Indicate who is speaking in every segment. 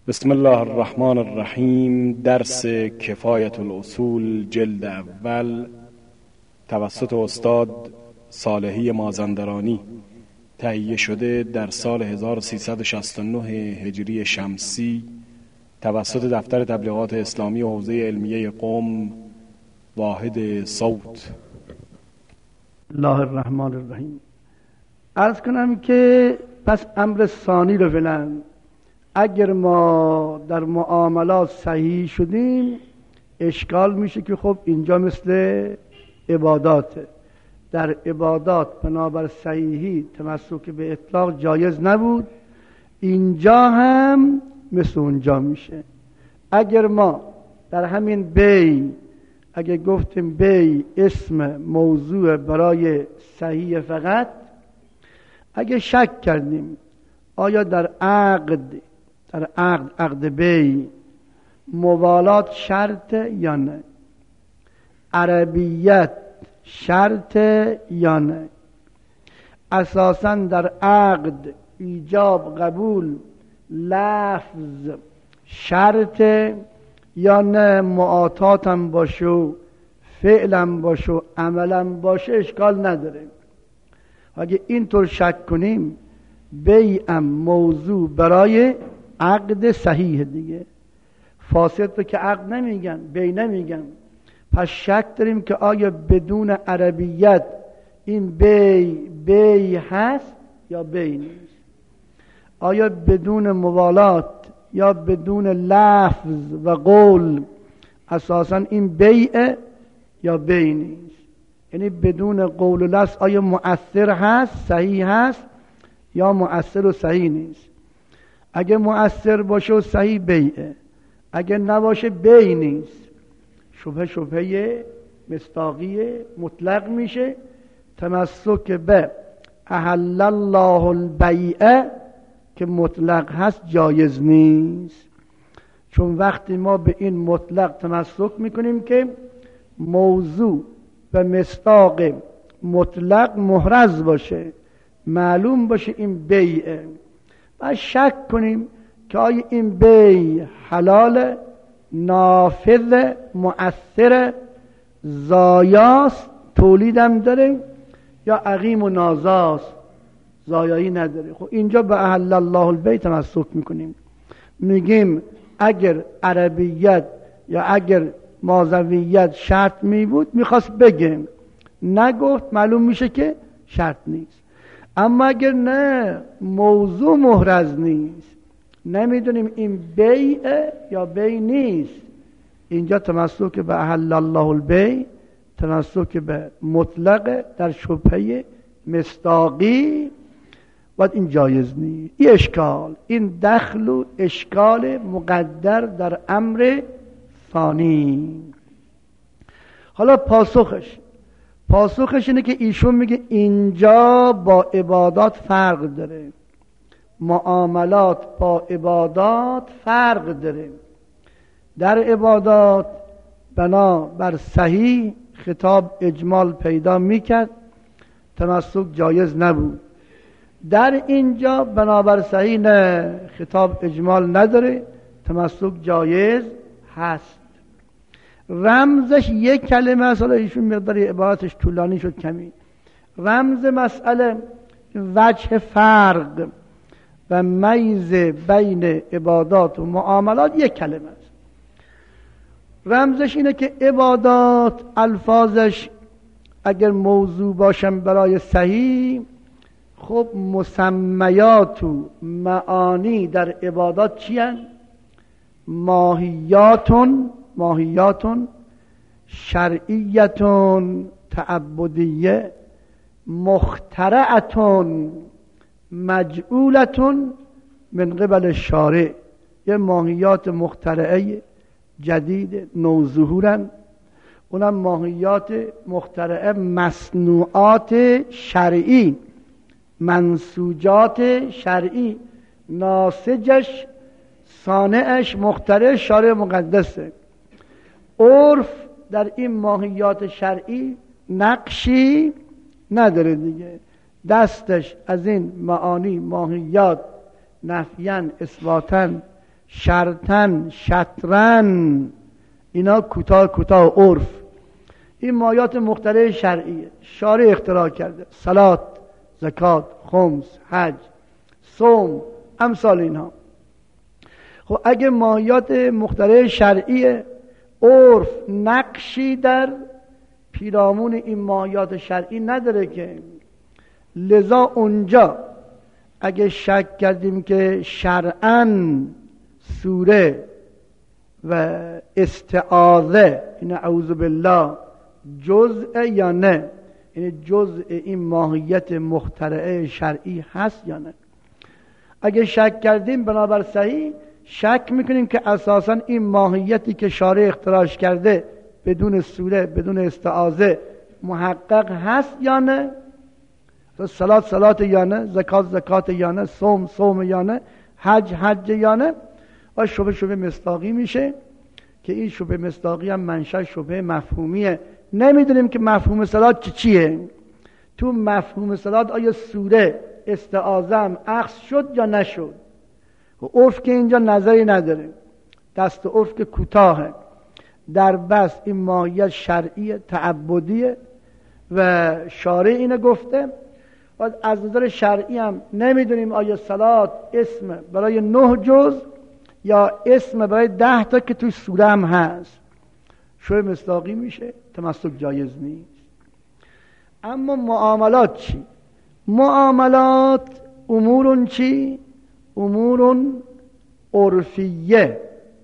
Speaker 1: بسم الله الرحمن الرحیم. درس کفایت الاصول جلد اول توسط استاد صالحی مازندرانی تهیه شده در سال 1369 هجری شمسی توسط دفتر تبلیغات اسلامی و حوزه علمیه قم واحد صوت.
Speaker 2: الله الرحمن الرحیم. عرض کنم که پس امر ثانی رو فعلا اگر ما در معاملات صحیح شدیم اشکال میشه که خب اینجا مثل عباداته، در عبادات بنابر صحیحی تمسک به اطلاق جایز نبود، اینجا هم مثل اونجا میشه. اگر ما در همین بی اگر گفتیم بی اسم موضوع برای صحیح فقط، اگر شک کردیم آیا در عقد بی موالات شرط یا نه، عربیت شرط یا نه، اساساً در عقد ایجاب قبول لفظ شرط یا نه، معاطاتم باشه و فعلم باشه و عملم باشه اشکال نداره. اگه اینطور شک کنیم بیعم موضوع برای عقد صحیح دیگه، فاسد رو که عقد نمیگن، بی نمیگن. پس شک داریم که آیا بدون عربیت این بی هست یا بی نیست، آیا بدون موالات یا بدون لفظ و قول اساسا این بیعه یا بی نیست. یعنی بدون قول و لفظ آیا مؤثر هست، صحیح هست یا مؤثر و صحیح نیست. اگه مؤثر باشه و صحیح بیعه، اگه نباشه بی نیست. شبهه مصداقی مطلق میشه. تمسک به احل الله البیع که مطلق هست جایز نیست، چون وقتی ما به این مطلق تمسک میکنیم که موضوع و مصداق مطلق محرز باشه، معلوم باشه این بیعه، و شک کنیم که آیا این بیع حلال، نافذ، مؤثر، زایاست، تولیدم داره یا عقیم و نازاست، زایایی نداره. خب اینجا به احل الله البیع تمسک میکنیم، میگیم اگر عربیت یا اگر مازویت شرط می بود میخواست بگیم، نگفت، معلوم میشه که شرط نیست. اما اگر نه موضوع محرز نیست، نمیدونیم این بیع یا بیع نیست، اینجا تمسک به احل الله البیع، تمسک به مطلق در شبهه مصداقی و این جایز نیست. این اشکال، این دخل و اشکال مقدر در امر ثانی. حالا پاسخش اینه که ایشون میگه اینجا با عبادات فرق داره، معاملات با عبادات فرق داره. در عبادات بنا بر صحیح خطاب اجمال پیدا میکرد، تمسک جایز نبود. در اینجا بنابر صحیح نه، خطاب اجمال نداره، تمسک جایز هست. رمزش یک کلمه است. حالا ایشون مقداری عبارتش طولانی شد کمی. رمز مسئله وجه فرق و میز بین عبادات و معاملات یک کلمه است. رمزش اینه که عبادات الفاظش اگر موضوع باشن برای صحیح، خب مسمیات و معانی در عبادات چی هن؟ ماهیاتون شرعیتون تعبدیه، مخترعتون مجعولتون من قبل شارع. یه ماهیات مخترعه جدید نوظهورن، اونم ماهیات مخترعه مصنوعات شرعی، منسوجات شرعی، ناسجش صانعش مخترع شارع مقدسه. عرف در این ماهیات شرعی نقشی نداره دیگه، دستش از این معانی ماهیات نفیاً اثباتاً شرطن، شطرن، اینا کوتاه عرف. این مایات مختلف شرعیه شارع اختراع کرده، صلات، زکات، خمس، حج، صوم، امثال اینها. خب اگه مایات مختلف شرعیه، عرف نقشی در پیرامون این مایات شرعی نداره که، لذا اونجا اگه شک کردیم که شرعاً سوره و استعاذه این اعوذ بالله جزء یا نه، این جزء این ماهیت مخترعه شرعی هست یا نه. اگه شک کردیم بنابر صحیح شک میکنیم که اساساً این ماهیتی که شارع اختراعش کرده بدون سوره بدون استعاذه محقق هست یا نه، صلات یا نه، زکات یا نه، صوم یا نه، حج یا نه. و شبه مصداقی میشه که این شبه مصداقی هم منشأ شبه مفهومیه. نمیدونیم که مفهوم صلات چیه. تو مفهوم صلات آیا سوره استعاذه هم اخذ شد یا نشد؟ و عرف که اینجا نظری نداره، دست عرف که کوتاهه در بس این ماهیت شرعی تعبدیه و شارع اینو گفته. و از نظر شرعی هم نمیدونیم آیا صلات اسم برای 9 جز یا اسم برای 10 تا که توی سوره هم هست. شوی مصداقی میشه، تمسک جایز نیست. اما معاملات چی؟ معاملات امورون چی؟ امورون عرفیه،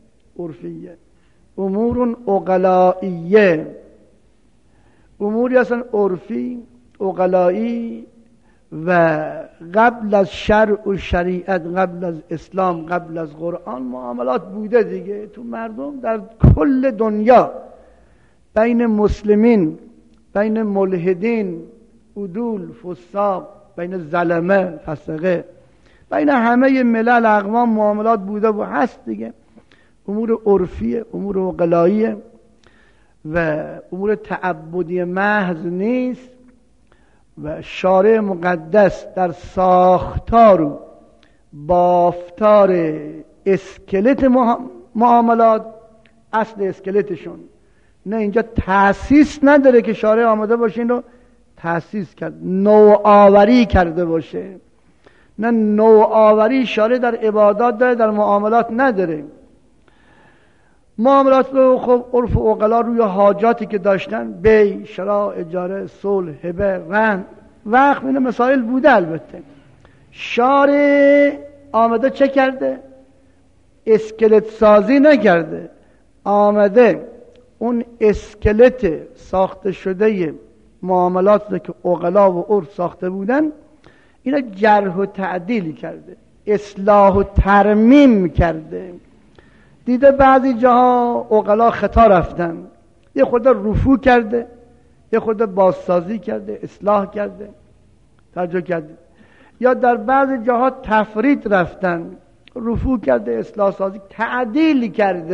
Speaker 2: امورون عقلائیه، اموری اصلا عرفی عقلایی و قبل از شرع و شریعت، قبل از اسلام، قبل از قرآن معاملات بوده دیگه. تو مردم در کل دنیا بین مسلمین، بین ملحدین، عدول، فساق، بین ظلمه، فسقه، بین همه ملل اقوام معاملات بوده و هست دیگه. امور عرفیه، امور عقلاییه و امور تعبدی محض نیست. و شارع مقدس در ساختار و بافتار اسکلت معاملات، اصل اسکلتشون نه اینجا تأسیس نداره که شارع آمده باشه این رو تأسیس کرد، نوآوری کرده باشه. نه نوآوری شارع در عبادات داره، در معاملات نداره. معاملات رو خب عرف و عقلا روی حاجاتی که داشتن، بی، شراء، اجاره، صلح، هبه، رهن، وقف، این مسائل بوده. البته شارع آمده چه کرده؟ اسکلت سازی نکرده، آمده اون اسکلت ساخته شده معاملات که عقلا و عرف ساخته بودن اینا جرح و تعدیل کرده، اصلاح و ترمیم کرده. دیده بعضی جاها عقلا خطا رفتن، یه خورده رفو کرده، یه خورده بازسازی کرده، اصلاح کرده، توجه کرده. یا در بعضی جاها تفرید رفتن، رفو کرده، اصلاح سازی، تعدیل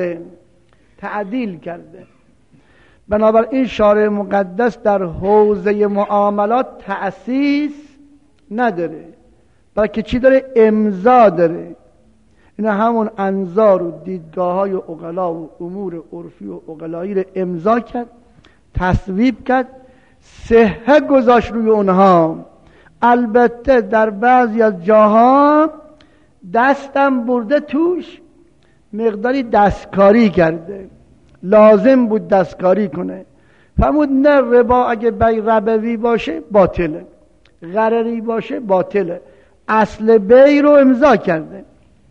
Speaker 2: کرده. بنابراین شارع مقدس در حوزه معاملات تأسیس نداره، بلکه چی داره؟ امضا داره. اینا همون انظار و دیدگاه های عقلا و امور عرفی و عقلایی رو امضا کرد، تصویب کرد، صحه گذاشت روی اونها. البته در بعضی از جاها دستم برده توش، مقداری دستکاری کرده، لازم بود دستکاری کنه. فرمود نه ربا اگه بی ربوی باشه باطله، غرری باشه باطله. اصل بی رو امضا کرده،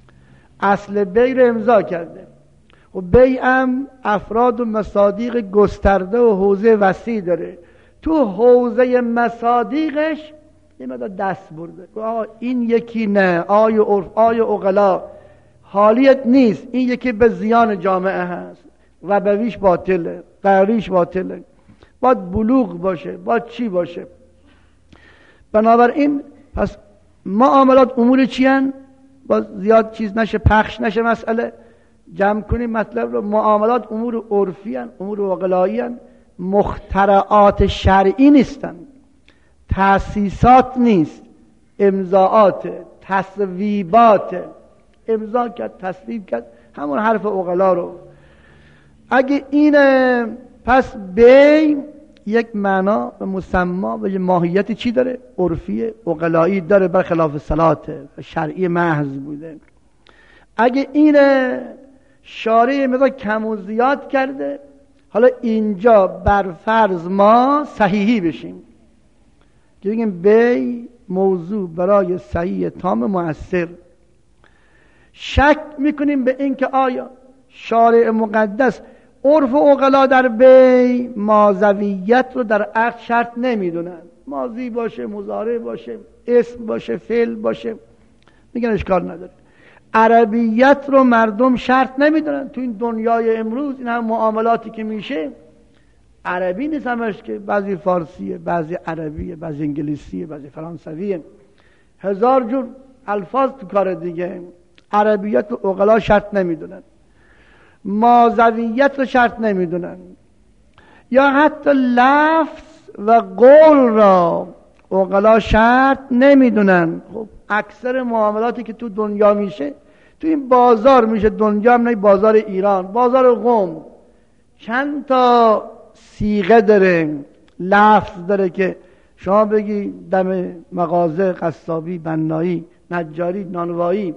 Speaker 2: و بیعم افراد و مصادیق گسترده و حوزه وسیع داره. تو حوزه مصادیقش یه مدار دست برده، این یکی نه، آی عرف، آی عقلا حالیت نیست، این یکی به زیان جامعه هست، ربویش باطله، غریش باطله، باید بلوغ باشه، باید چی باشه. بنابراین پس معاملات امور چی هن؟ باز زیاد چیز نشه، پخش نشه مسئله، جمع کنیم مطلب رو. معاملات امور عرفی هن، امور عقلایی هن، مخترعات شرعی نیستن، تأسیسات نیست، امضاعات، تصویبات، امضا کرد، تصویب کرد، همون حرف عقلا رو. اگه اینه پس بی یک معنا و مسما و یک ماهیت چی داره؟ عرفی عقلایی داره، برخلاف صلاته شرعی محض بوده. اگه اینه شارع مقدار کم و زیاد کرده، حالا اینجا بر فرض ما صحیحی بشیم که بگیم بی موضوع برای صحیح تام مؤثر. شک میکنیم به این که آیا شارع مقدس عرف و عقلا در بی ماضویت رو در عقد شرط نمیدونن، ماضی باشه، مضارع باشه، اسم باشه، فعل باشه، میگن اشکال نداره. عربیت رو مردم شرط نمیدونن. تو این دنیای امروز این هم معاملاتی که میشه عربی نیست همش، که بعضی فارسیه، بعضی عربیه، بعضی انگلیسیه، بعضی فرانسویه، هزار جور الفاظ تو کار دیگه. عربیت رو عقلا شرط نمیدونن، ماضویت رو شرط نمیدونن، یا حتی لفظ و قول را عقلا شرط نمیدونن. خب اکثر معاملاتی که تو دنیا میشه، تو این بازار میشه، دنیا هم نه، بازار ایران، بازار قم، چند تا صیغه داره، لفظ داره که شما بگی دم مغازه، قصابی، بنایی، نجاری، نانوایی،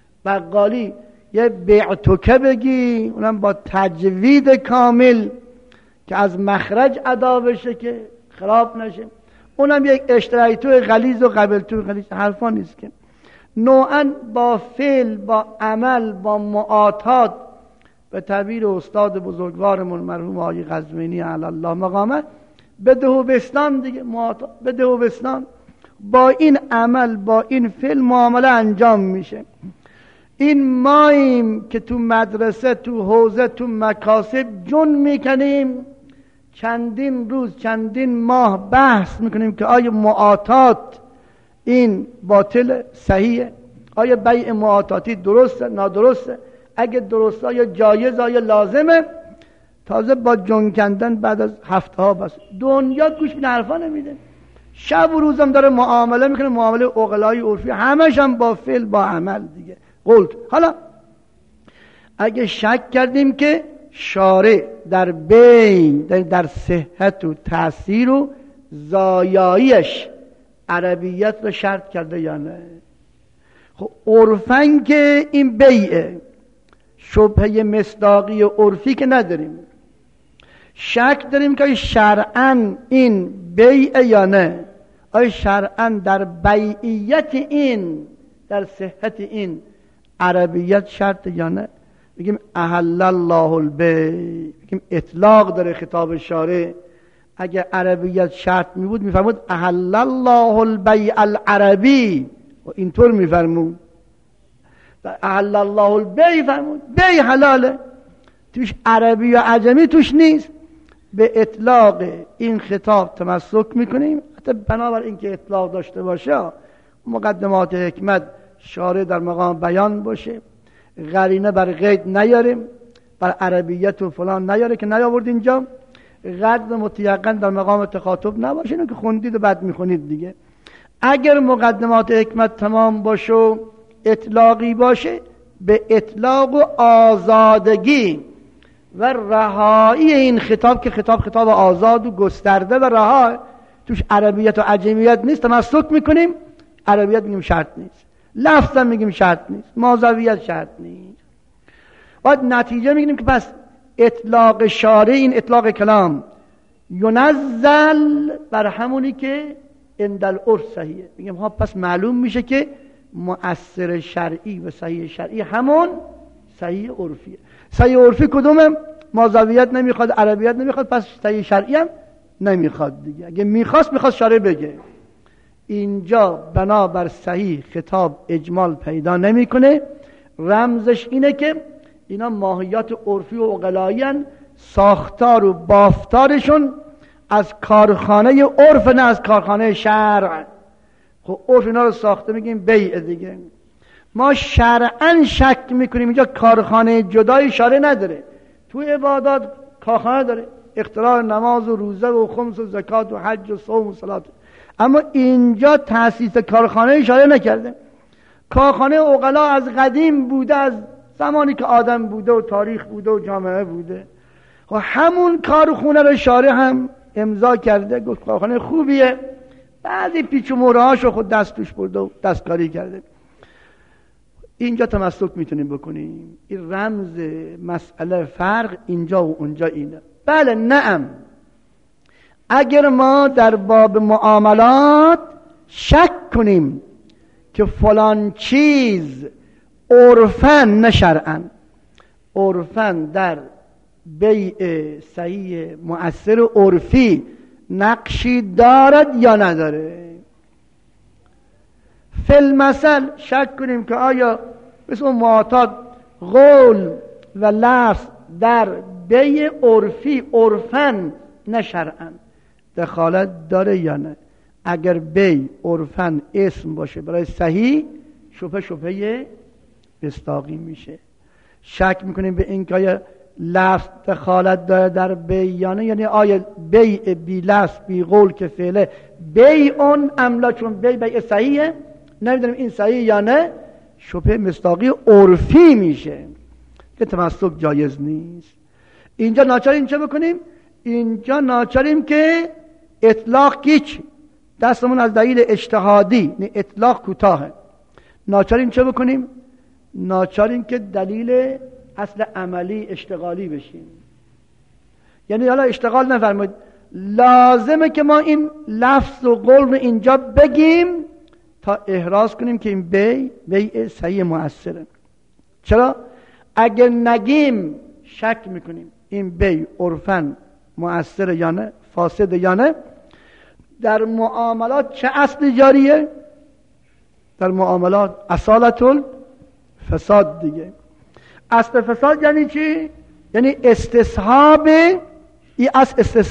Speaker 2: بقالی یه بیعتوکه بگی، اونم با تجوید کامل که از مخرج ادا بشه که خراب نشه، اونم یک اشتریتو غلیظ و قبلتو غلیظ، حرفا نیست که. نوعا با فعل، با عمل، با معاطات، به تعبیر استاد بزرگوارمون مرحوم آقای قزوینی علی الله مقامه، بده و بستان دیگه، معاطات بده و بستان، با این عمل، با این فعل معامله انجام میشه. این ماییم که تو مدرسه، تو حوزه، تو مکاسب جون میکنیم، چندین روز، چندین ماه بحث میکنیم که آیا معاطات این باطل صحیحه، آیا بیع معاطاتی درسته نادرسته، اگه درسته آیا جایز، آیا لازمه. تازه با جون کندن بعد از هفته ها بس دنیا گوش به حرفا نمیده، شب و روزم داره معامله میکنه، معامله عقلایی عرفی، همش هم با فعل، با عمل دیگه. قلت حالا اگه شک کردیم که شارع در بین، در صحت و تأثیر و زایاییش عربیت رو شرط کرده یا نه، خب عرفاً که این بیعه، شبهه مصداقی عرفی که نداریم، شک داریم که شرعاً این بیعه یا نه، آیا شرعاً در بیعیت این، در صحت این عربیت شرط یا نه. بگیم احل الله البیع، بگیم اطلاق داره خطاب شارع. اگه عربیت شرط می بود میفرمود احل الله البیع العربی، و اینطور میفرمود احل الله البیع، فرمود بیع حلاله، توش عربی و عجمی توش نیست. به اطلاق این خطاب تمسک میکنیم، حتی بنابر اینکه اطلاق داشته باشه، مقدمات حکمت شارع در مقام بیان باشه، قرینه بر قید نیاریم، بر عربیت و فلان نیاره که نیاورد اینجا، قد متیقن در مقام تخاطب نباشه، اینو که خوندید و بعد میخونید دیگه. اگر مقدمات حکمت تمام باشه و اطلاقی باشه، به اطلاق و آزادگی و رهایی این خطاب، که خطاب آزاد و گسترده و رها، توش عربیت و عجمیت نیست، تمسک میکنیم. عربیت میگیم شرط نیست، لفظ هم میگیم شرط نیست، ماضویت شرط نیست. بعد نتیجه میگیم که پس اطلاق شارع، این اطلاق کلام، ینزل بر همونی که اندالعرف صحیحه. میگیم ها، پس معلوم میشه که مؤثر شرعی و صحیح شرعی همون صحیح عرفیه. صحیح عرفی کدومه؟ ماضویت نمیخواد، عربیت نمیخواد، پس صحیح شرعی هم نمیخواد دیگه. اگه میخواست شارع بگه. اینجا بنابر صحیح خطاب اجمال پیدا نمیکنه. رمزش اینه که اینا ماهیات عرفی و عقلایی‌اند، ساختار و بافتارشون از کارخانه عرف، نه از کارخانه شرع. خب عرف اینا رو ساخته، میگیم بیع دیگه. ما شرعاً شک میکنیم، اینجا کارخانه جدای شارع نداره. تو عبادات کارخانه داره، اختراع نماز و روزه و خمس و زکات و حج و صوم و صلات، اما اینجا تأسیس کارخانه شارع نکرده. کارخانه عقلا از قدیم بوده، از زمانی که آدم بوده و تاریخ بوده و جامعه بوده. و همون کارخونه رو شارع هم امضا کرده، گفت کارخانه خوبیه، بعضی پیچ و مورهاشو خود دست توش برده و دستکاری کرده. اینجا تمسک میتونیم بکنیم. این رمز مسئله فرق اینجا و اونجا اینه. بله نعم، اگر ما در باب معاملات شک کنیم که فلان چیز عرفاً نه شرعاً، عرفاً در بیع صحیح مؤثر عرفی نقشی دارد یا نداره، فی‌المثل شک کنیم که آیا مثل معتاد قول و لفظ در بیع عرفی عرفاً نه شرعاً دخالت داره یا نه. اگر بیع عرفاً اسم باشه برای صحیح، شبهه مصداقی میشه. شک میکنیم به این که آیا لفظ دخالت داره در بیع یا نه، یعنی آیا بیع بی لفظ بی قول که فعله بیعون املا، چون بیع صحیحه نمیدونیم این صحیح یا نه، شبهه مصداقی عرفی میشه که تمسک جایز نیست. اینجا ناچاریم چه بکنیم؟ اینجا ناچاریم که اطلاق هیچ دستمون از دلیل اجتهادی نه، اطلاق کوتاهه. ناچاریم چه بکنیم؟ ناچاریم که دلیل اصل عملی اشتغالی بشیم. یعنی حالا اشتغال نفرمایید، لازمه که ما این لفظ و قول رو اینجا بگیم تا احراز کنیم که این بیع صحیح مؤثره. چرا؟ اگر نگیم شک میکنیم این بیع عرفاً مؤثر یا نه، فاسد یا نه. در معاملات چه اصل جاریه؟ در معاملات اصالت الفساد دیگه. اصل فساد یعنی چی؟ یعنی استصحاب، این اصل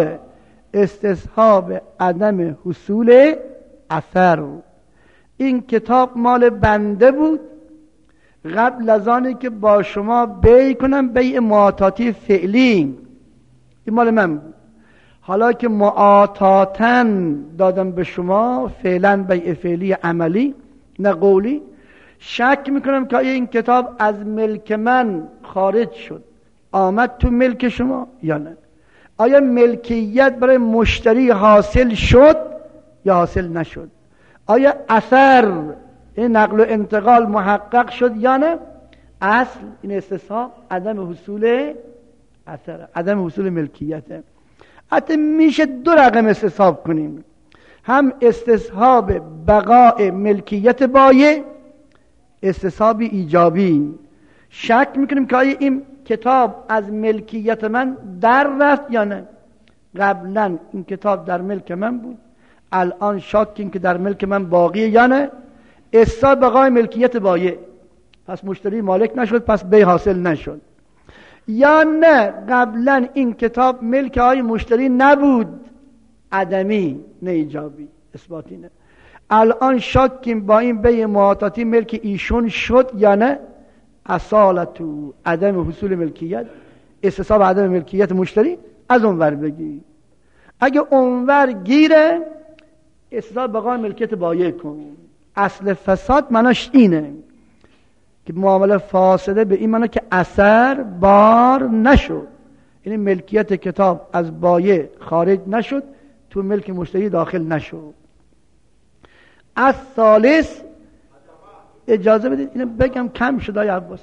Speaker 2: استصحاب عدم حصول اثر. این کتاب مال بنده بود قبل از آنی که با شما بیع کنم، بیع معاطاتی فعلی، این مال من بود. حالا که معاطاتن دادم به شما، فعلا بیع فعلی عملی نه قولی، شک میکنم که این کتاب از ملک من خارج شد آمد تو ملک شما یا نه. آیا ملکیت برای مشتری حاصل شد یا حاصل نشد؟ آیا اثر این نقل و انتقال محقق شد یا نه؟ اصل این استصحاب عدم حصول اثر، عدم حصول ملکیته. حتی میشه دو رقم استصحاب کنیم، هم استصحاب بقاء ملکیت بایع، استصحاب ایجابی. شک میکنیم که آیا این کتاب از ملکیت من در رفت یا نه. قبلا این کتاب در ملک من بود، الان شاکیم که در ملک من باقیه یا نه. استصحاب بقاء ملکیت بایع، پس مشتری مالک نشد، پس بیع حاصل نشد. یا نه قبلا این کتاب ملک های مشتری نبود، عدمی نه ایجابی، اثباتی نه. الان شاکیم با این بیع معاطاتی ملک ایشون شد یا نه. اصالتو عدم حصول ملکیت، استصحاب عدم ملکیت مشتری، از اونور بگی. اگه اونور گیره، استصحاب بقای ملکیت بایع کن. اصل فساد معناش اینه که معامله فاسده به این معنی که اثر بار نشد، یعنی ملکیت کتاب از بایع خارج نشد، تو ملک مشتری داخل نشد. از ثالث اجازه بدید اینو بگم، کم شد آقای عباس.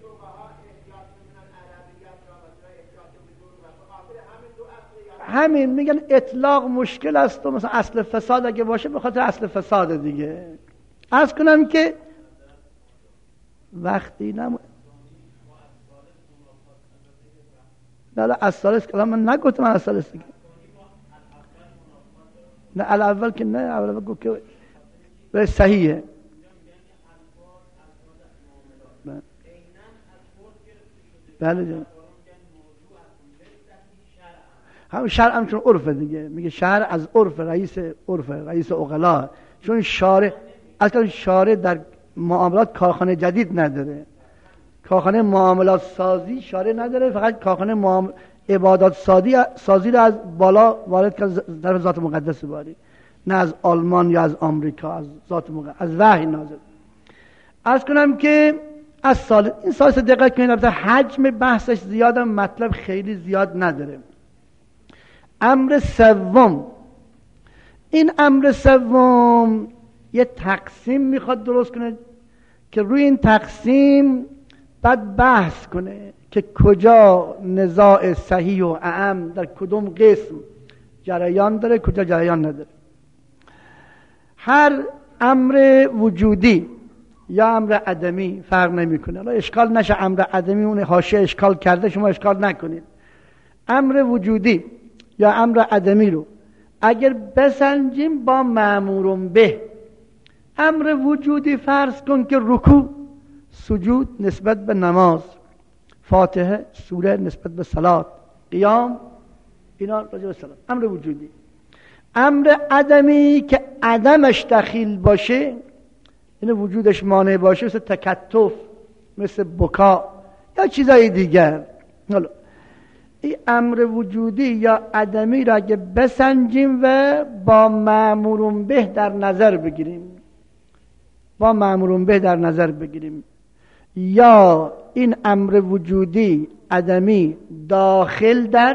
Speaker 2: همین میگن اطلاق مشکل است و مثلا اصل فساد اگه باشه به خاطر اصل فساد دیگه. عرض کنم که وقتی نه از ثالث کلام من نگفتم، از ثالث دیگه نه الاول که نه، اول گفت که صحیحه. بله جان، هم شرع هم چون عرفه دیگه، میگه شرع از عرف، رئیس عقلا، چون شارع اصلا شارع در معاملات کارخانه جدید نداره، کارخانه معاملات سازی شارع نداره، فقط کارخانه عبادات سازی رو از بالا وارد کرد در ذات مقدس باری، نه از آلمان یا از آمریکا، از ذات مقدس، از وحی نازل. عرض کنم که از این سال دقت کنید، البته حجم بحثش زیاده، مطلب خیلی زیاد نداره. امر سوم، این امر سوم یه تقسیم میخواد درست کنه که روی این تقسیم بعد بحث کنه که کجا نزاع صحیح و اعم در کدوم قسم جریان داره، کجا جریان نداره. هر امر وجودی یا امر عدمی فرق نمیکنه. حالا اشکال نشه امر عدمی اون حاشیه اشکال کرده، شما اشکال نکنید. امر وجودی یا امر عدمی رو اگر بسنجیم با مأمورون به، امر وجودی فرض کن که رکوع سجود نسبت به نماز، فاتحه سوره نسبت به صلات، قیام اینا راجع به صلات، امر وجودی. امر عدمی که عدمش دخیل باشه، این وجودش مانع باشه، مثل تکتف، مثل بکا یا چیزای دیگر. حالا این امر وجودی یا عدمی را اگه بسنجیم و با مأمورون به در نظر بگیریم، با مأمورون به در نظر بگیریم، یا این امر وجودی عدمی داخل در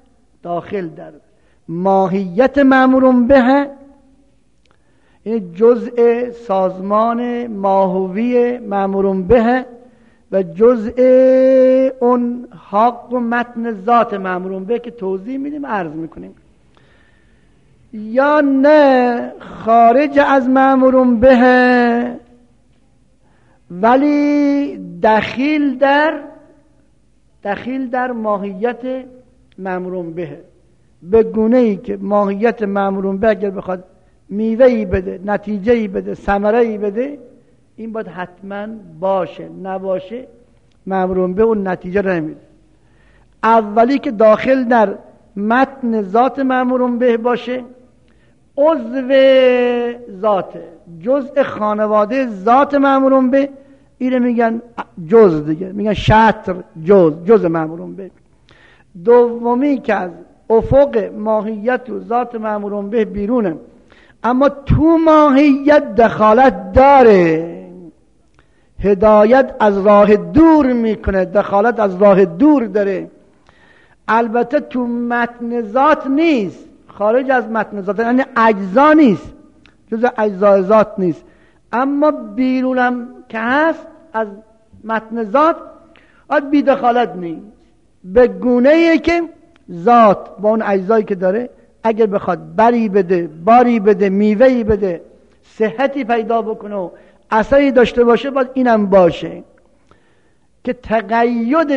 Speaker 2: ماهیت مأمورون به، این جزء سازمان ماهوی مأمورون به و جزء اون حق و متن ذات مأمورون به که توضیح میدیم عرض میکنیم، یا نه خارج از مأمورون به ولی دخیل در ماهیت مأمورون به، به گونه‌ای که ماهیت مأمورون به اگر بخواد میوه‌ای بده، نتیجه‌ای بده، ثمره‌ای بده، این باید حتما باشه، نباشه مأمورون به اون نتیجه رو نمیده. اولی که داخل در متن ذات مأمورون به باشه، عضو ذاته، جزء خانواده ذات مأمورون به، اینو میگن جز، دیگه میگن شطر، جز مأمورون به. دومی که از افق ماهیت و ذات مأمورون به بیرونه، اما تو ماهیت دخالت داره، هدایت از راه دور میکنه، دخالت از راه دور داره. البته تو متن ذات نیست، خارج از متن ذات، یعنی اجزا نیست، جز اجزای ذات نیست، اما بیرونم که هست از متن ذات بی دخالت نیست، به گونه‌ای که ذات با اون اجزایی که داره اگر بخواد بری بده، باری بده، میوهی بده، صحتی پیدا بکنه و اثری داشته باشه، باید اینم باشه که تقید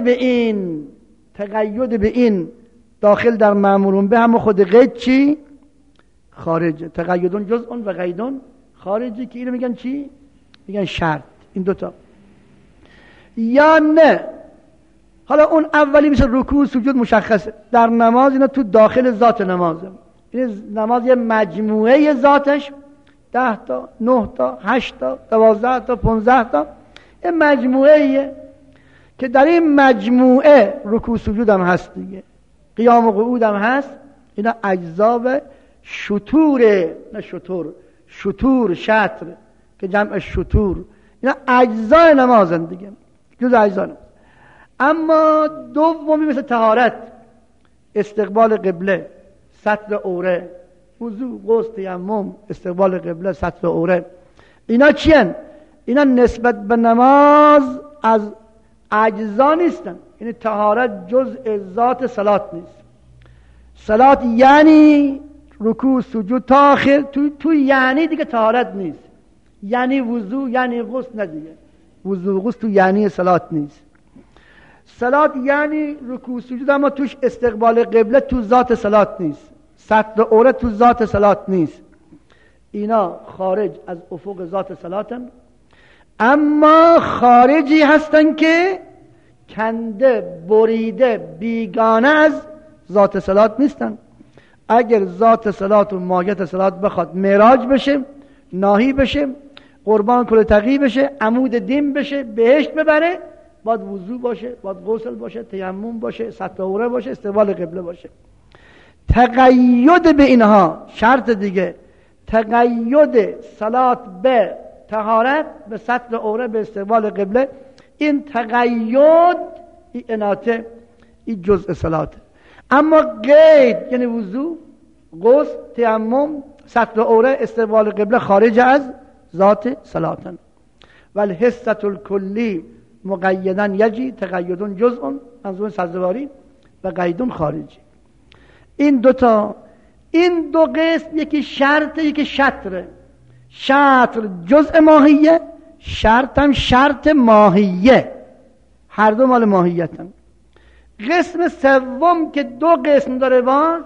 Speaker 2: به این داخل در مأمورون به هم خود قید چی؟ خارجه. تقیدون جزء و قیدون خارجی، که اینو میگن چی؟ میگن شرط. این دوتا. یا نه حالا اون اولی مثل رکوع سجود مشخصه، در نماز اینا تو داخل ذات نمازه. این نماز یه مجموعه ذاتش 10 تا 9 تا 8 تا 12 تا 15 تا یه مجموعه که در این مجموعه رکوع سجود هم هست دیگه، قیام و قعود هم هست. اینا اجزا و شطوره، نه شطور شطر که جمع شطور، اینا اجزای نمازن دیگه، جز اجزای نماز. اما دومی مثل طهارت، استقبال قبله، ستر عوره، وضو، غسل، تیمم، استقبال قبله، ستر عوره، اینا چی هن؟ اینا نسبت به نماز از اجزا نیستن. یعنی طهارت جزء ذات صلات نیست. صلات یعنی رکوع سجود تا آخر، تو یعنی دیگه طهارت نیست، یعنی وضو، یعنی غسل، نه دیگه وضو غسل تو یعنی صلات نیست. صلات یعنی رکوع سجود، اما توش استقبال قبله تو ذات صلات نیست، ستر عوره تو ذات صلات نیست. اینا خارج از افق ذات صلاتن، اما خارجی هستن که کنده، بریده، بیگانه از ذات صلات نیستن. اگر ذات صلات و ماهیت صلات بخواد معراج بشه، ناهی بشه، قربان کل تقی بشه، عمود دین بشه، بهشت ببره، باید وضو باشه، باید غسل باشه، تیمم باشه، ستر عوره باشه، استقبال قبله باشه. تقید به اینها شرط دیگه، تقید صلات به طهارت به سطر عوره به استقبال قبله، این تقید، این اناته، این جزء صلاته. اما قید یعنی وضو، غسل، تیمم، سطر عوره، استقبال قبله خارج از ذات صلاتن. والحصة الکلی مقیدن یجی، تقیدون جزء منظور سزدواری و قیدون خارجی. این دو قسم، یکی شرط یکی شطره. شطر جزء ماهیه، شرط هم شرط ماهیه، هر دو مال ماهیتن. قسم سوم که دو قسم داره باز،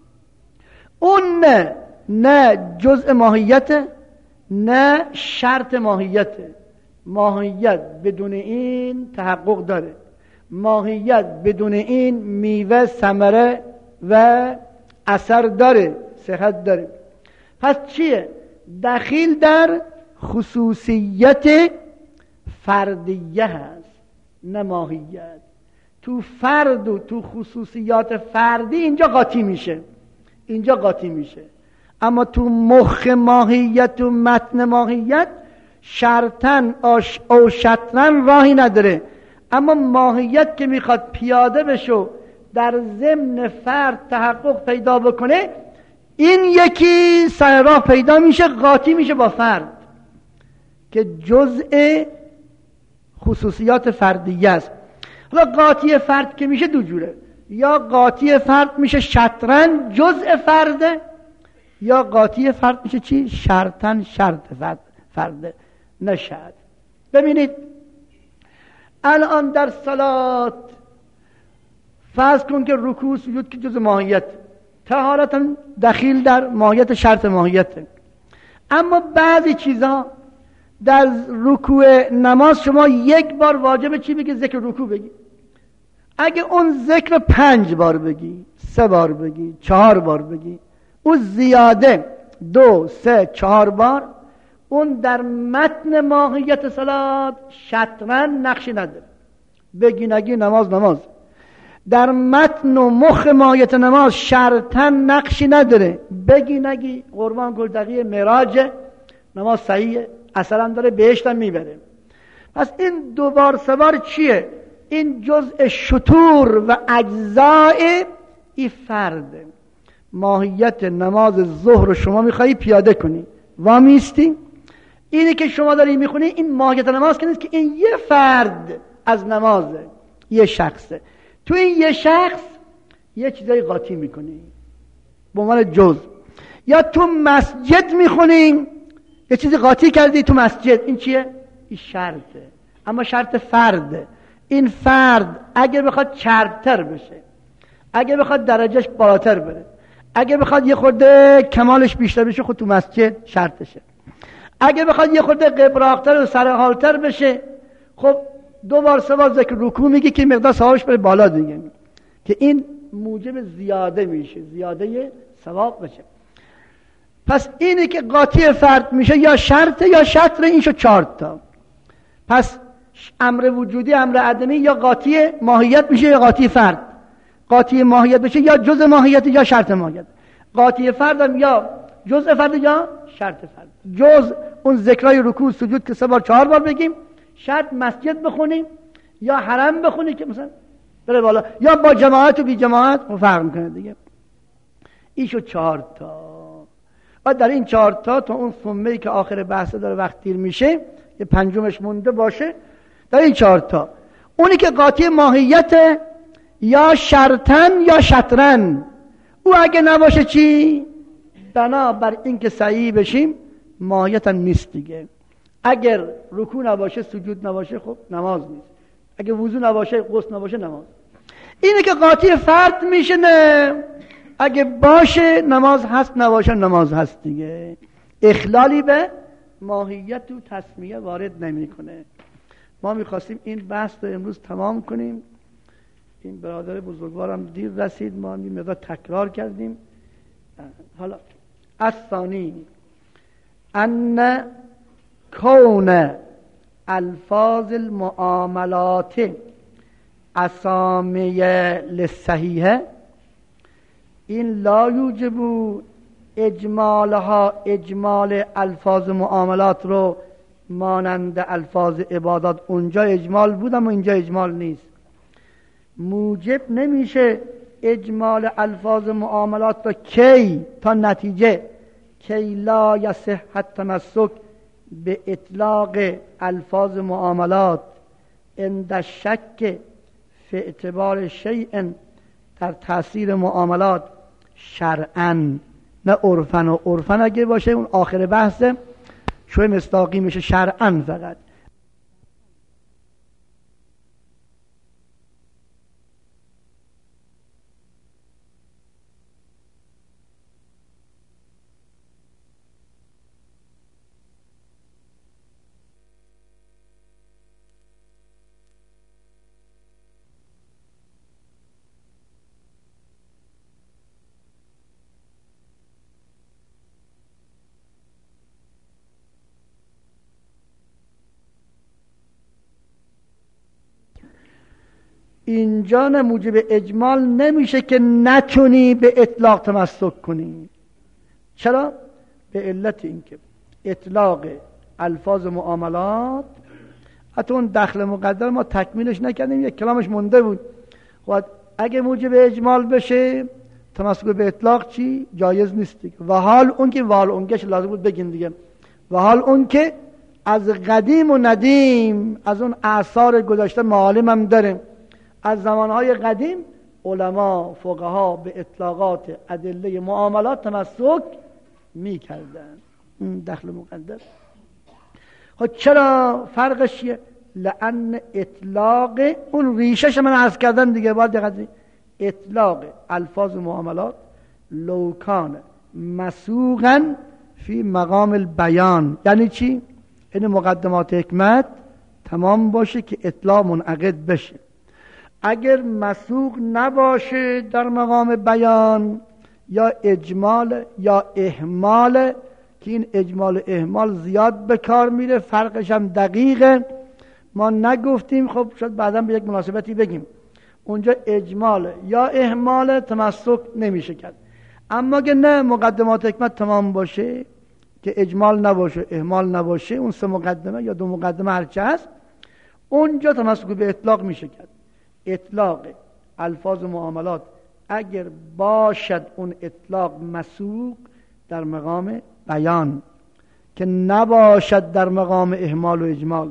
Speaker 2: اون نه جزء ماهیته نه شرط ماهیته. ماهیت بدون این تحقق داره، ماهیت بدون این میوه، ثمره و اثر داره، صحت داره. پس چیه؟ دخیل در خصوصیت فردیه هست نه ماهیت. تو فرد و تو خصوصیات فردی اینجا قاطی میشه، اما تو مخ ماهیت و متن ماهیت شرطن او شطرن راهی نداره. اما ماهیت که میخواد پیاده بشه در ضمن فرد تحقق پیدا بکنه، این یکی سر راه پیدا میشه، قاطی میشه با فرد که جزء خصوصیات فردیه است. حالا قاطی فرد که میشه دو جوره، یا قاطی فرد میشه شطرن جزء فرده، یا قاطی فرد میشه چی؟ شرطن شرط فرده نه شرط. ببینید الان در صلات فرض کن که رکوع سجود که جزء ماهیت، طهارت هم دخیل در ماهیت شرط ماهیته. اما بعضی چیزا در رکوع نماز شما یک بار واجبه چی بگی؟ ذکر رکوع بگی. اگه اون ذکر 5 بار بگی، 3 بار بگی، 4 بار بگی، اون زیاده 2 3 4 بار، اون در متن ماهیت صلات شطرن نقشی نداره. بگی نگی نماز. در متن و مخ ماهیت نماز شرطن نقشی نداره. بگی نگی قربان گل دقیقه معراج نماز صحیحه، اصلا داره بهشت هم میبره. پس این 2 بار 3 بار چیه؟ این جزء شطور و اجزای این فرده. ماهیت نماز ظهر رو شما میخوایی پیاده کنی، وامیستی، اینی که شما داری میخونی این ماهیت نماز که نیست، که این یه فرد از نمازه، یه شخصه. تو این یه شخص یه چیزایی قاطی میکنی به عنوان جزء. یا تو مسجد میخونی یه چیزی قاطی کردی تو مسجد، این چیه؟ این شرطه، اما شرط فرده. این فرد اگه بخواد چربتر بشه، اگه بخواد درجهش بالاتر بره، اگه بخواد یه خورده کمالش بیشتر بشه، خود تو مسجد شرطشه. اگه بخواد یه خورده قبراقتر و سرحالتر بشه، خب 2 بار 3 بار ذکر رکوع میگه که مقدار ثوابش بره بالا دیگه، که این موجب زیاده میشه، زیاده ثواب بشه. پس اینی که قاطی فرد میشه یا شرطه یا شطره، این شد 4 تا. پس امر وجودی، امر عدمی، یا قاطی ماهیت میشه یا قاطی فرد. قاطی ماهیت بشه یا جزء ماهیت یا شرط ماهیت. قاطی فرد هم یا جزء فرد یا شرط فرد. جزء اون ذکرای رکوع سجود که 3 بار 4 بار بگیم، شرط مسجد بخونیم یا حرم بخونیم که مثلا بره بالا، یا با جماعت و بی جماعت فرق میکنه دیگه. این شد 4 تا. و در این 4 تا اون ثمه‌ای که آخر بحث داره وقت دیر میشه، یه پنجمش مونده باشه. در این 4 تا اونی که قاطی ماهیت یا شرطن یا شطرن، او اگه نباشه چی؟ بنابر این که صحیح بشیم ماهیت هم نیست دیگه. اگر رکوع نباشه، سجود نباشه، خب نماز نیست. اگه وضو نباشه، غسل نباشه، نماز. اینه که قاطی فرد میشه. نه اگه باشه نماز هست، نباشه نماز هست دیگه. اخلالی به ماهیت و تسمیه وارد نمیکنه. ما میخواستیم این بحث رو امروز تمام کنیم. این برادر بزرگوارم دیر رسید، ما این مقدار تکرار کردیم. حالا الثانی ان کون الفاظ المعاملات اسامیه للصحیحه، این لا یوجب اجمالها، اجمال الفاظ معاملات رو مانند الفاظ عبادات اونجا اجمال بود اما اینجا اجمال نیست. موجب نمیشه اجمال الفاظ معاملات تا کی؟ تا نتیجه کی لا یصح التمسک به اطلاق الفاظ معاملات عند الشک فی اعتبار شیء در تاثیر معاملات شرعاً نه عرفاً. و عرفاً اگه باشه اون آخر بحثه شوی مصداقی میشه شرعاً فقط. اینجا نه موجب اجمال نمیشه که نتونی به اطلاق تمسک کنی. چرا؟ به علت اینکه اطلاق الفاظ معاملات، حتی اون دخل مقدر ما تکمیلش نکردیم، یک کلامش مونده بود. خب اگه موجب اجمال بشه تمسک به اطلاق چی؟ جایز نیست دیگه. و حال اون که وال اونگش لازم بود بگیم دیگه. و حال اون که از قدیم و ندیم از اون آثار گذشته معالم هم داریم. از زمانهای قدیم علما فقها به اطلاقات ادله معاملات تمسک می کردن. دخل مقدر. خب چرا فرقش چیه؟ لأن اطلاق اون ریشش من عرض کردن دیگه، باید دقت کنید. اطلاق الفاظ معاملات لو کان مسوغا فی مقام البیان، یعنی چی؟ این مقدمات حکمت تمام باشه که اطلاق منعقد بشه. اگر مسوغ نباشه در مقام بیان یا اجمال یا اهمال، که این اجمال اهمال زیاد به کار میره، فرقش هم دقیقه، ما نگفتیم. خب شاید بعدا به یک مناسبتی بگیم. اونجا اجمال یا اهمال تمسک نمیشه کرد. اما که نه مقدمات حکمت تمام باشه که اجمال نباشه اهمال نباشه، اون سه مقدمه یا دو مقدمه هرچه هست، اونجا تمسک به اطلاق میشه کرد. اطلاق الفاظ معاملات اگر باشد اون اطلاق مسوق در مقام بیان که نباشد در مقام اهمال و اجمال،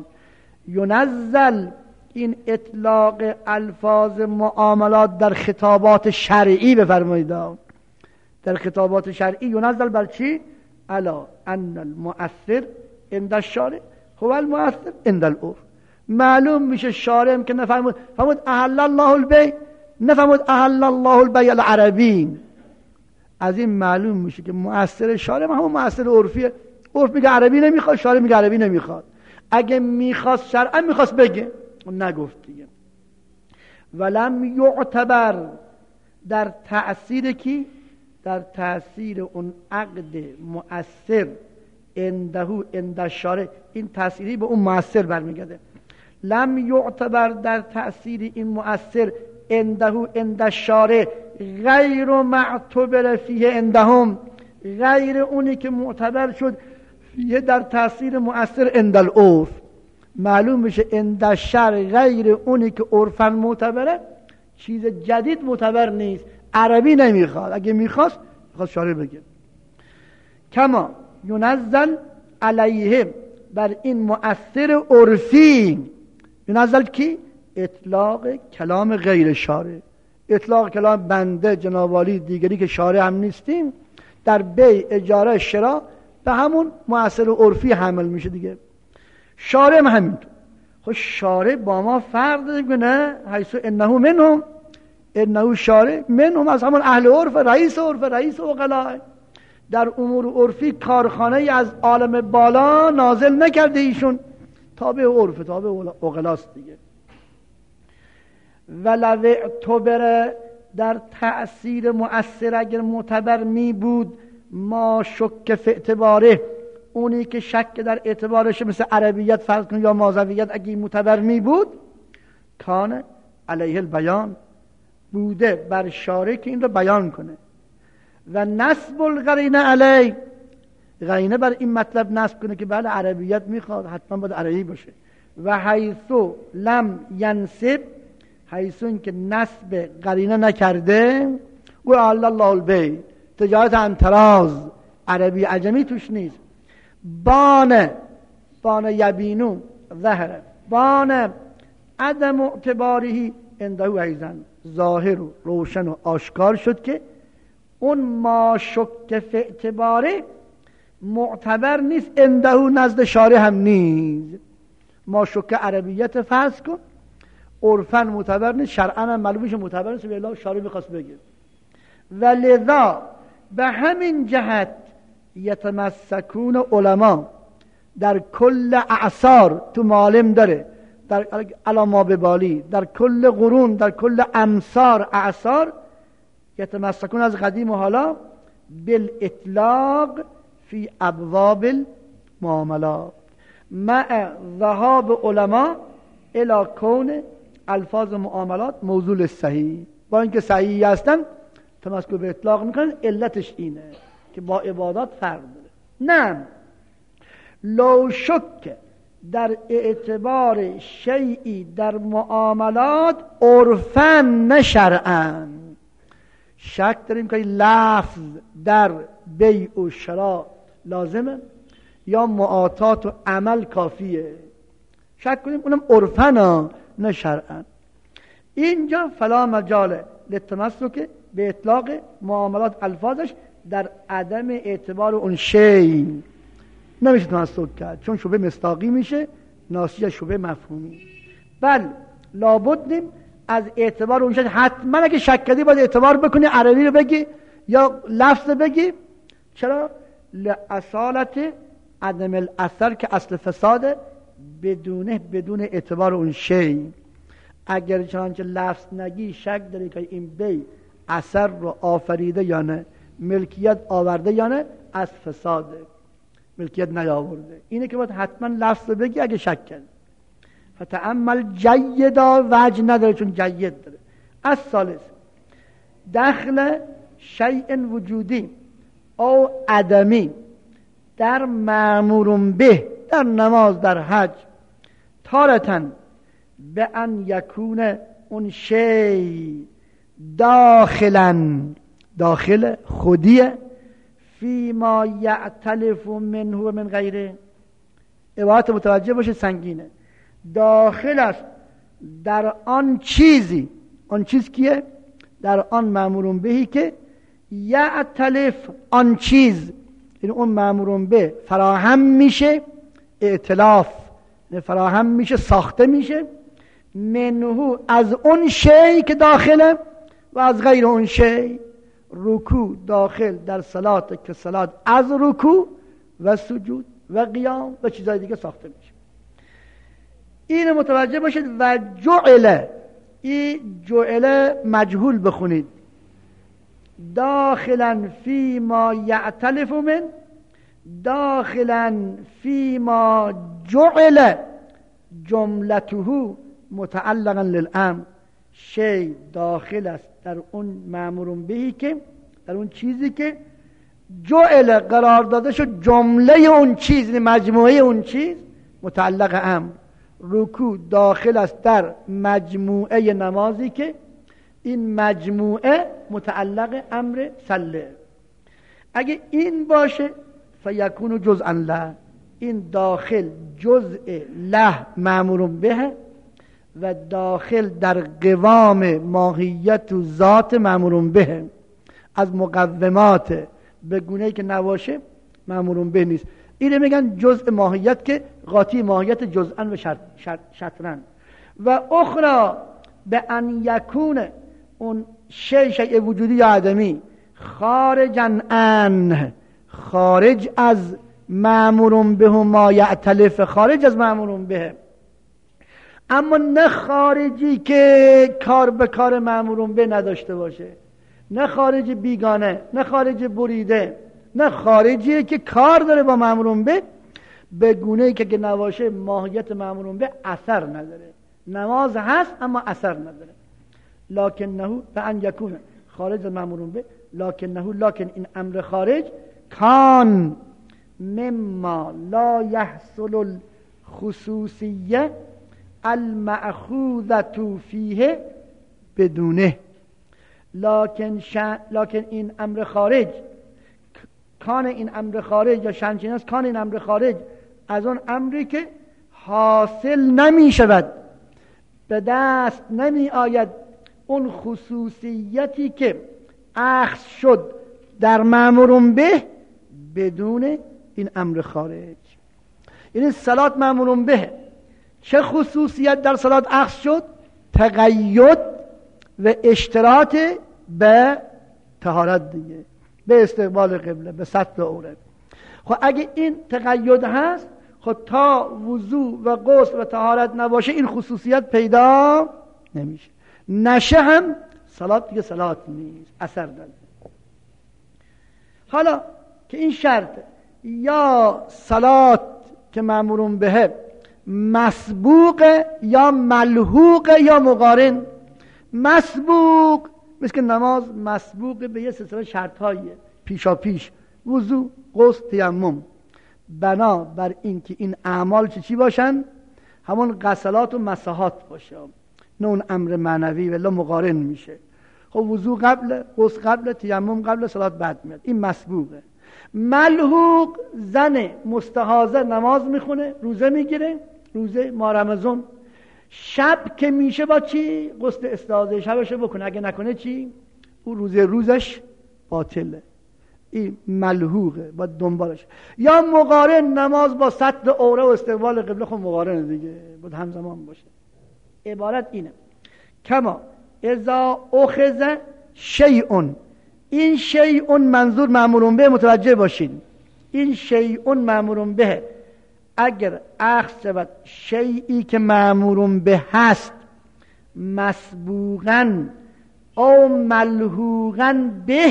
Speaker 2: ینزل این اطلاق الفاظ معاملات در خطابات شرعی بفرمایید. در خطابات شرعی ینزل بر چی؟ الا ان المؤثر عند الشارع هو المؤثر عند العرف. معلوم میشه شارع هم که نفهمود احل الله البیع، نفهمود احل الله البیع العربی. از این معلوم میشه که مؤثر شارع همون مؤثر عرفیه. عرف میگه عربی نمیخواد، شارع میگه عربی نمیخواد. اگه میخواست شرعا میخواست بگه، نگفت دیگه. ولم یعتبر در تأثیر کی؟ در تأثیر اون عقد مؤثر اندهو اند الشارع. این تأثیری به اون مؤثر برمیگرده. لم یعتبر در تأثیر این مؤثر اندهو اند الشارع غیر معتبر فیه اندهم، غیر اونی که معتبر شد فیه در تأثیر مؤثر اند العرف. معلوم میشه اند الشرع غیر اونی که عرفاً معتبره، چیز جدید معتبر نیست. عربی نمیخواد، اگه میخواست شارع بگه. کما ینزل علیهم بر این مؤثر عرفی، ینزل کی؟ اطلاق کلام غیر شارع، اطلاق کلام بنده جنابالی دیگری که شارع هم نیستیم در بیع اجاره شرا به همون مؤثر عرفی حمل میشه دیگه. شارع هم همینطور. خب شارع با ما فرق داره نه؟ حیث انه منهم، انه شارع منهم، از همون اهل عرف، رئیس عرف، رئیس عقلاء. در امور عرفی کارخانه از عالم بالا نازل نکرده ایشون، تابع عرف، تابع عقلاست دیگه. ولو اعتبر در تأثیر مؤثر اگر معتبر می بود، ما شک فی اعتباره، اونی که شک در اعتبارش مثل عربیت فرض کن یا مازویت اگه معتبر می بود، کان علیه البیان، بوده بر شارع که این رو بیان کنه. و نسب القرینه علی، قرینه بر این مطلب نصب کنه که بله عربیت میخواد، حتما باید عربی باشه. و حیثو لم ینصب، حیثو این که نصب قرینه نکرده، و الله البی، تجارت انتراز، عربی عجمی توش نیست. بان یبینو ظهر، بان عدم اعتباری عنده ایضا، ظاهر و روشن و آشکار شد که اون ما شک فی اعتباره معتبر نیست، عنده نزد شارع هم نیست. ما شک عربیت فرض کن عرفاً معتبر نیست، شرعاً هم معلومش معتبر نیست، ولی شارع می‌خواست بگه. ولذا به همین جهت یتمسکون علما در کل اعصار، تو معالم داره، در علما ببالی، در کل قرون، در کل امصار اعصار، یتمسکون از قدیم و حالا بالاطلاق فی ابواب المعاملات مع ذهاب علما الی کون الفاظ معاملات موضوع صحیح. با اینکه صحیحی هستن تمسک به اطلاق میکنن، علتش اینه که با عبادات فرق داره. نه لو شک در اعتبار شیئی در معاملات عرفاً نه شرعاً، شک داریم که لفظ در بیع و شراء لازمه یا معاطات و عمل کافیه، شک کنیم اونم عرفاً نه شرعاً. اینجا فلا مجال للتمسک به اطلاق معاملات الفاظش در عدم اعتبار اون شی نمیشه تمسک کرد، چون شبه مصداقی میشه ناشی از شبه مفهومی. بل لابد نیم از اعتبار اون شی، حتما اگه شک کردی باید اعتبار بکنی، عربی رو بگی یا لفظ بگی. چرا؟ لأصالت عدم الاثر، که اصل فساده بدون اعتبار اون شی. اگر چنانچه لفظ نگی شک داری که این بی اثر رو آفریده یا نه، ملکیت آورده یا نه، از فساده، ملکیت نیاورده. اینه که باید حتما لفظ بگی اگه شک کرد. فتعمل جیدا، وجه نداره چون جید داره. از ثالث دخل شیء وجودی او عدمی در مأمور به، در نماز، در حج، تارتن به ان یکون اون شی داخل خودیه فی ما یعتلف منه و من غیره. عبارت متوجه باشه، سنگینه. داخل است در آن چیزی، آن چیز کیه؟ در آن مأمور بهی که یعتلف، آن چیز یعنی اون مأمور به فراهم میشه، ائتلاف فراهم میشه، ساخته میشه، منه از اون شی که داخله و از غیر اون شی. رکوع داخل در صلات که صلات از رکوع و سجود و قیام و چیزهای دیگه ساخته میشه. این متوجه باشید. و جعل، این جعل مجهول بخونید، داخلا فی ما یعتلف من، داخلا فی ما جعل جملته متعلقا للامر. شی داخل است در اون مأمور بهی که، در اون چیزی که جعل قرار داده شد جمله اون چیز، یعنی مجموعه اون چیز متعلق امر. رکوع داخل است در مجموعه نمازی که این مجموعه متعلق امر صله. اگه این باشه فیکون جزءا له، این داخل جزء له مأمور به و داخل در قوام ماهیت و ذات مأمور به، از مقومات به گونه‌ای که نباشه مأمور به نیست. اینه میگن جزء ماهیت که قاطی ماهیت جزءا و شطرا. و اخرى به ان یکون اون شیء وجودی یا عدمی خارجا عن، خارج از مأمور به ما یعتلف، خارج از مأمور به، اما نه خارجی که کار به کار مأمور به نداشته باشه، نه خارج بیگانه، نه خارج بریده، نه خارجی که کار داره با مأمور به گونه‌ای که نباشه ماهیت مأمور به اثر نداره. نماز هست اما اثر نداره. لکنه به ان یکون خارج از مأمور به، لکنه، لکن این امر خارج کان مما لا یحصل الخصوصیه المأخوذة فیه بدونه، لکن این امر خارج، کان این امر خارج یا شأنچین است کان این امر خارج از اون امری که حاصل نمی شود، به دست نمی آید اون خصوصیتی که اخذ شد در مأمور به بدون این امر خارج. یعنی صلات مأمور به چه خصوصیت در صلات اخذ شد؟ تقید و اشتراط به طهارت دیگه، به استقبال قبله، به ستر عوره. خب اگه این تقید هست، خب تا وضو و غسل و طهارت نباشه این خصوصیت پیدا نمیشه، نشه هم صلات دیگه صلات نیست، اثر داره. حالا که این شرط یا صلات که مأمور به مسبوق یا ملحوق یا مقارن. مسبوق مثل که نماز مسبوق به یه سلسله شرط‌هاییه پیشا پیش، وضو، غسل، تیمم، بنا بر این که این اعمال چی باشن؟ همون غسلات و مساحات باشه، نه اون امر معنوی، ولی مقارن میشه. خب وضو قبل، غسل قبل، تیمم قبل، صلات بعد میاد، این مسبوقه. ملحوق زن مستحاضه نماز میخونه، روزه میگیره، روزه ماه رمضان، شب که میشه با چی؟ غسل استحاضه شبشو بکنه، اگه نکنه چی؟ او روزش باطله. این ملحوقه، با دنبالش. یا مقارن، نماز با ستر عوره و استقبال قبله، خب مقارن دیگه، باید همزمان باشه. عبارت اینه کما اذا اخذ شیء، این شیء منظور مأمور به، متوجه باشین، این شیء مأمور به اگر اخذ شود شیئی که مأمور به هست مسبوقاً او ملحوقاً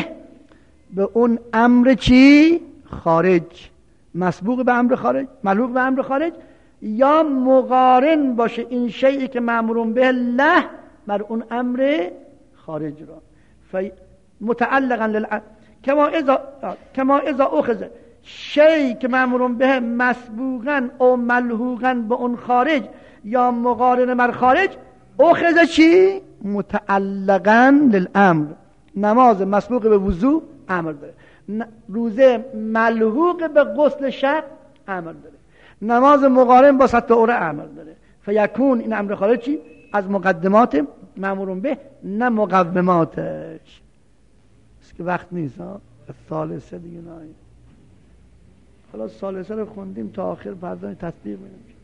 Speaker 2: به اون امر چی؟ خارج، مسبوق به امر خارج، ملحوق به امر خارج، یا مقارن باشه این شیئی که مأمور به له بر اون امر خارج را، متعلقاً کما اذا اخذ شیئی که مأمور به مسبوقاً او ملحوقاً به اون خارج یا مقارن بر خارج، اخذ چی؟ متعلقاً للامر. نماز مسبوق به وضو امر داره، روزه ملحوق به غسل شب امر داره، نماز مقارن با ستر عوره امر داره. فیکون این امر خارج چی؟ از مقدمات مأمور به، نه مقوماتش. است که وقت نیست ها، ثالثه دیگه نه. خلاص ثالثه رو خوندیم تا آخر، فردا تطبیق می‌کنیم.